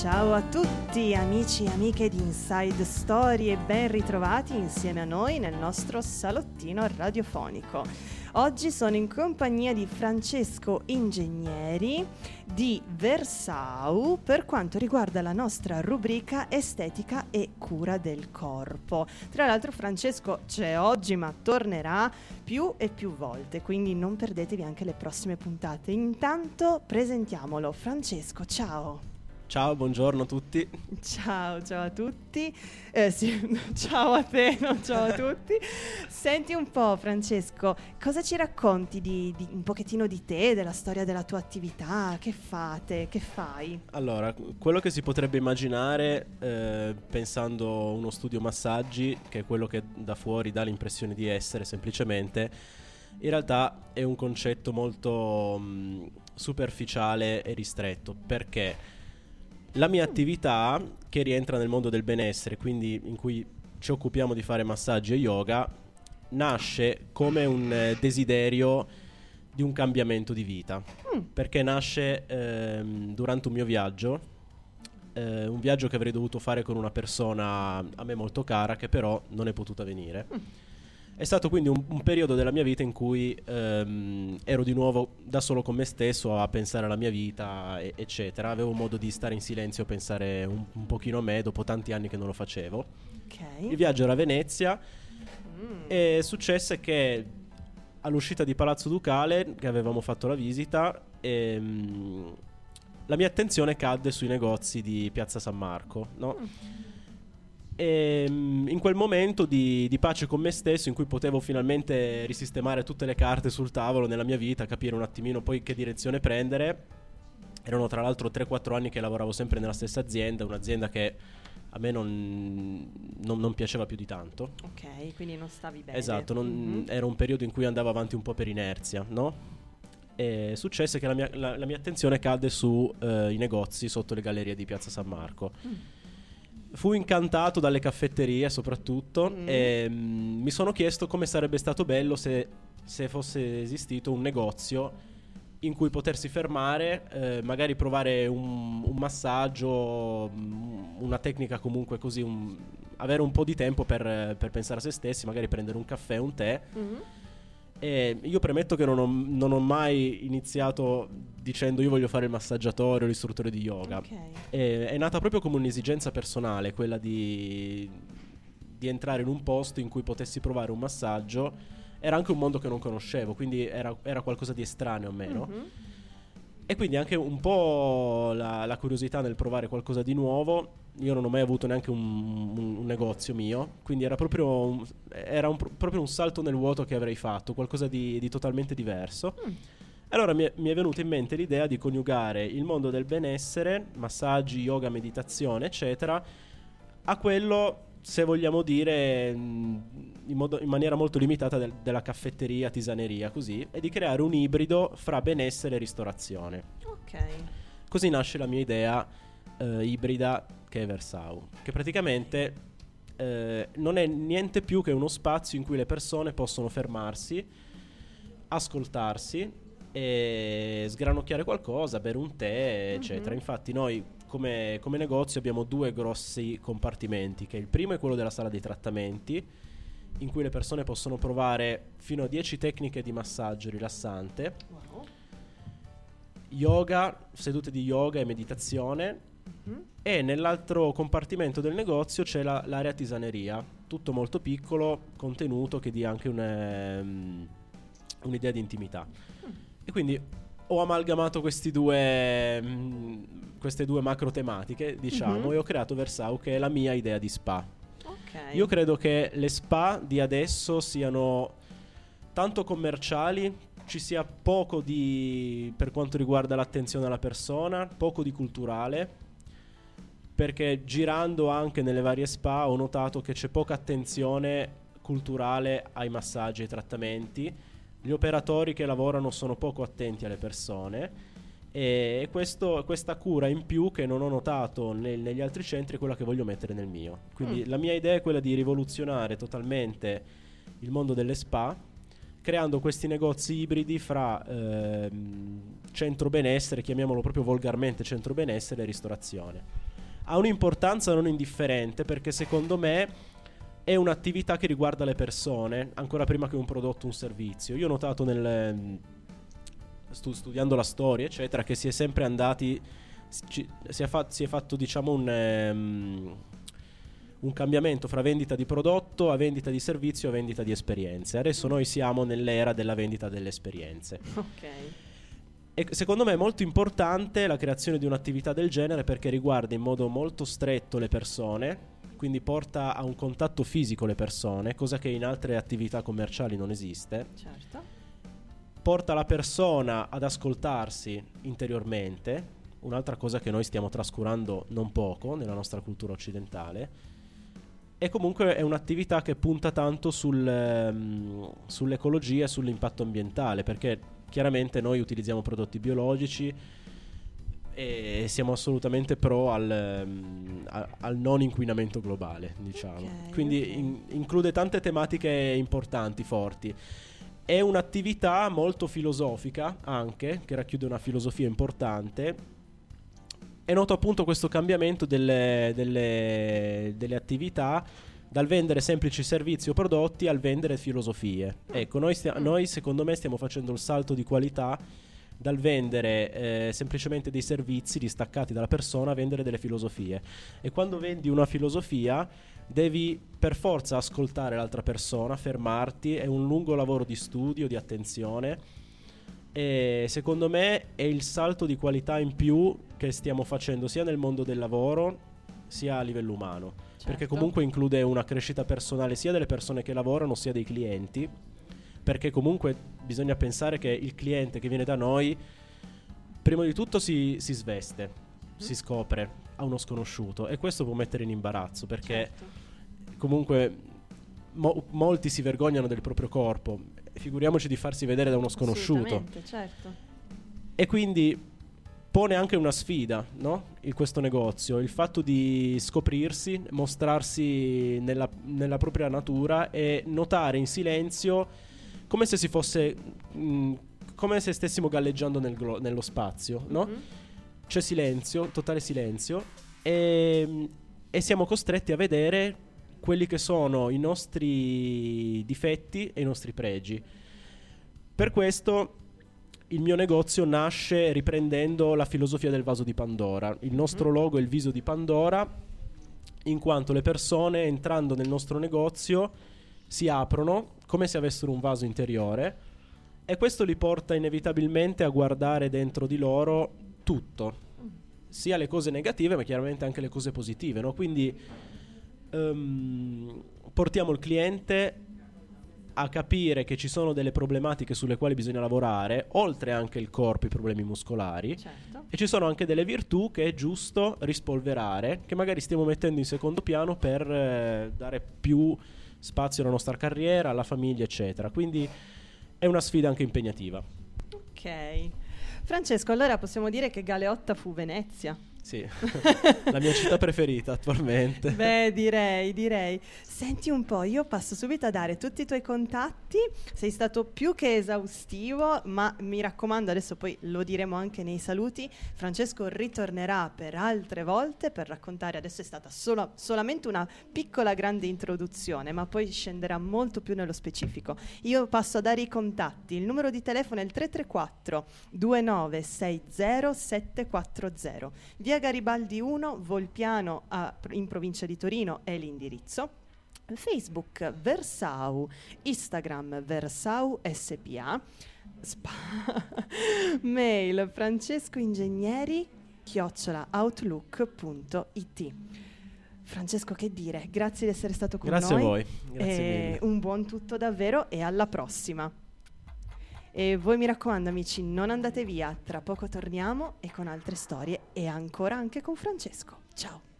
Ciao a tutti amici e amiche di Inside Story e ben ritrovati insieme a noi nel nostro salottino radiofonico. Oggi sono in compagnia di Francesco Ingegneri di Versau per quanto riguarda la nostra rubrica estetica e cura del corpo. Tra l'altro Francesco c'è oggi ma tornerà più e più volte, quindi non perdetevi anche le prossime puntate. Intanto presentiamolo. Francesco, ciao! Ciao, buongiorno a tutti. Ciao a tutti. Ciao a te, non ciao a tutti. Senti un po', Francesco, cosa ci racconti di un pochettino di te, della storia della tua attività? Che fate? Che fai? Allora, quello che si potrebbe immaginare pensando a uno studio massaggi, che è quello che da fuori dà l'impressione di essere semplicemente, in realtà è un concetto molto superficiale e ristretto, perché la mia attività, che rientra nel mondo del benessere, quindi in cui ci occupiamo di fare massaggi e yoga, nasce come un desiderio di un cambiamento di vita. Perché nasce durante un mio viaggio, un viaggio che avrei dovuto fare con una persona a me molto cara, che però non è potuta venire. È stato quindi un periodo della mia vita in cui ero di nuovo da solo con me stesso a pensare alla mia vita, eccetera. Avevo modo di stare in silenzio, pensare un pochino a me dopo tanti anni che non lo facevo. Okay. Il viaggio era a Venezia e successe che all'uscita di Palazzo Ducale, che avevamo fatto la visita, la mia attenzione cadde sui negozi di Piazza San Marco, no? E in quel momento di pace con me stesso, in cui potevo finalmente risistemare tutte le carte sul tavolo nella mia vita, capire un attimino poi che direzione prendere. Erano tra l'altro 3-4 anni che lavoravo sempre nella stessa azienda, un'azienda che a me non piaceva più di tanto. Ok, quindi non stavi bene. Esatto, era un periodo in cui andavo avanti un po' per inerzia, no? E successe che la mia attenzione cadde su i negozi sotto le gallerie di Piazza San Marco. Fui incantato dalle caffetterie soprattutto e mi sono chiesto come sarebbe stato bello se fosse esistito un negozio in cui potersi fermare, magari provare un massaggio, una tecnica comunque così, avere un po' di tempo per pensare a se stessi, magari prendere un caffè, un tè. E io premetto che non ho mai iniziato dicendo io voglio fare il massaggiatore o l'istruttore di yoga. Okay. È nata proprio come un'esigenza personale, quella di entrare in un posto in cui potessi provare un massaggio. Era anche un mondo che non conoscevo, quindi era qualcosa di estraneo a me, no? E quindi anche un po' la curiosità nel provare qualcosa di nuovo. Io non ho mai avuto neanche un negozio mio, quindi era proprio proprio un salto nel vuoto che avrei fatto, qualcosa di totalmente diverso. Allora mi è venuta in mente l'idea di coniugare il mondo del benessere, massaggi, yoga, meditazione, eccetera, a quello, se vogliamo dire, in maniera molto limitata della caffetteria, tisaneria, così, e di creare un ibrido fra benessere e ristorazione. Ok. Così nasce la mia idea ibrida, che è Versau, che praticamente non è niente più che uno spazio in cui le persone possono fermarsi, ascoltarsi e sgranocchiare qualcosa, bere un tè, eccetera. Infatti noi come negozio abbiamo 2 grossi compartimenti, che il primo è quello della sala dei trattamenti, in cui le persone possono provare fino a 10 tecniche di massaggio rilassante, Wow. yoga, sedute di yoga e meditazione. E nell'altro compartimento del negozio c'è l'area tisaneria, tutto molto piccolo, contenuto, che dia anche un'idea di intimità. E quindi ho amalgamato queste due macro tematiche, diciamo, e ho creato Versau, che è la mia idea di spa. Ok. Io credo che le spa di adesso siano tanto commerciali, ci sia poco per quanto riguarda l'attenzione alla persona, poco di culturale, perché girando anche nelle varie spa ho notato che c'è poca attenzione culturale ai massaggi e ai trattamenti. Gli operatori che lavorano sono poco attenti alle persone, e questa cura in più che non ho notato negli altri centri è quella che voglio mettere nel mio. Quindi la mia idea è quella di rivoluzionare totalmente il mondo delle spa, creando questi negozi ibridi fra centro benessere, chiamiamolo proprio volgarmente centro benessere, e ristorazione. ha un'importanza non indifferente, perché secondo me è un'attività che riguarda le persone ancora prima che un prodotto o un servizio. Io ho notato studiando la storia eccetera che si è sempre andati, si è fatto diciamo un cambiamento fra vendita di prodotto a vendita di servizio a vendita di esperienze. Adesso noi siamo nell'era della vendita delle esperienze. Ok. E secondo me è molto importante la creazione di un'attività del genere, perché riguarda in modo molto stretto le persone, quindi porta a un contatto fisico le persone, cosa che in altre attività commerciali non esiste. Certo. Porta la persona ad ascoltarsi interiormente, un'altra cosa che noi stiamo trascurando non poco nella nostra cultura occidentale. E comunque è un'attività che punta tanto sull'ecologia e sull'impatto ambientale, perché chiaramente noi utilizziamo prodotti biologici e siamo assolutamente pro al non inquinamento globale, diciamo. Okay, quindi okay. Include tante tematiche importanti, forti. È un'attività molto filosofica anche, che racchiude una filosofia importante. E noto appunto questo cambiamento delle attività, dal vendere semplici servizi o prodotti al vendere filosofie. Ecco, noi secondo me stiamo facendo il salto di qualità dal vendere semplicemente dei servizi distaccati dalla persona a vendere delle filosofie. E quando vendi una filosofia devi per forza ascoltare l'altra persona, fermarti, è un lungo lavoro di studio, di attenzione. E secondo me è il salto di qualità in più che stiamo facendo sia nel mondo del lavoro sia a livello umano. Certo. Perché comunque include una crescita personale sia delle persone che lavorano sia dei clienti, perché comunque bisogna pensare che il cliente che viene da noi prima di tutto si sveste, si scopre, ha uno sconosciuto, e questo può mettere in imbarazzo, perché comunque molti si vergognano del proprio corpo, figuriamoci di farsi vedere da uno sconosciuto. Certo. E quindi pone anche una sfida, no? Questo negozio, il fatto di scoprirsi, mostrarsi nella propria natura e notare in silenzio, come se si fosse come se stessimo galleggiando nello spazio, no? Mm-hmm. C'è silenzio, totale silenzio, e siamo costretti a vedere quelli che sono i nostri difetti e i nostri pregi. Per questo il mio negozio nasce riprendendo la filosofia del vaso di Pandora. Il nostro logo è il viso di Pandora, in quanto le persone entrando nel nostro negozio si aprono come se avessero un vaso interiore, e questo li porta inevitabilmente a guardare dentro di loro tutto, sia le cose negative ma chiaramente anche le cose positive, no? Quindi portiamo il cliente a capire che ci sono delle problematiche sulle quali bisogna lavorare, oltre anche il corpo, i problemi muscolari. Certo. E ci sono anche delle virtù che è giusto rispolverare, che magari stiamo mettendo in secondo piano per dare più spazio alla nostra carriera, alla famiglia, eccetera. Quindi è una sfida anche impegnativa. Ok. Francesco, allora possiamo dire che Galeotta fu Venezia? Sì, la mia città preferita attualmente. Beh, direi. Senti un po', io passo subito a dare tutti i tuoi contatti. Sei stato più che esaustivo, ma mi raccomando, adesso poi lo diremo anche nei saluti, Francesco ritornerà per altre volte per raccontare. Adesso è stata solamente una piccola grande introduzione, ma poi scenderà molto più nello specifico. Io passo a dare i contatti. Il numero di telefono è il 334 2960 740. Via Garibaldi 1, Volpiano in provincia di Torino è l'indirizzo. Facebook Versau, Instagram Versau SPA, mail francescoingegneri@outlook.it. Francesco, che dire, grazie di essere stato con Grazie noi. a voi, grazie mille. Un buon tutto davvero e alla prossima. E voi mi raccomando amici, non andate via, tra poco torniamo e con altre storie e ancora anche con Francesco. Ciao!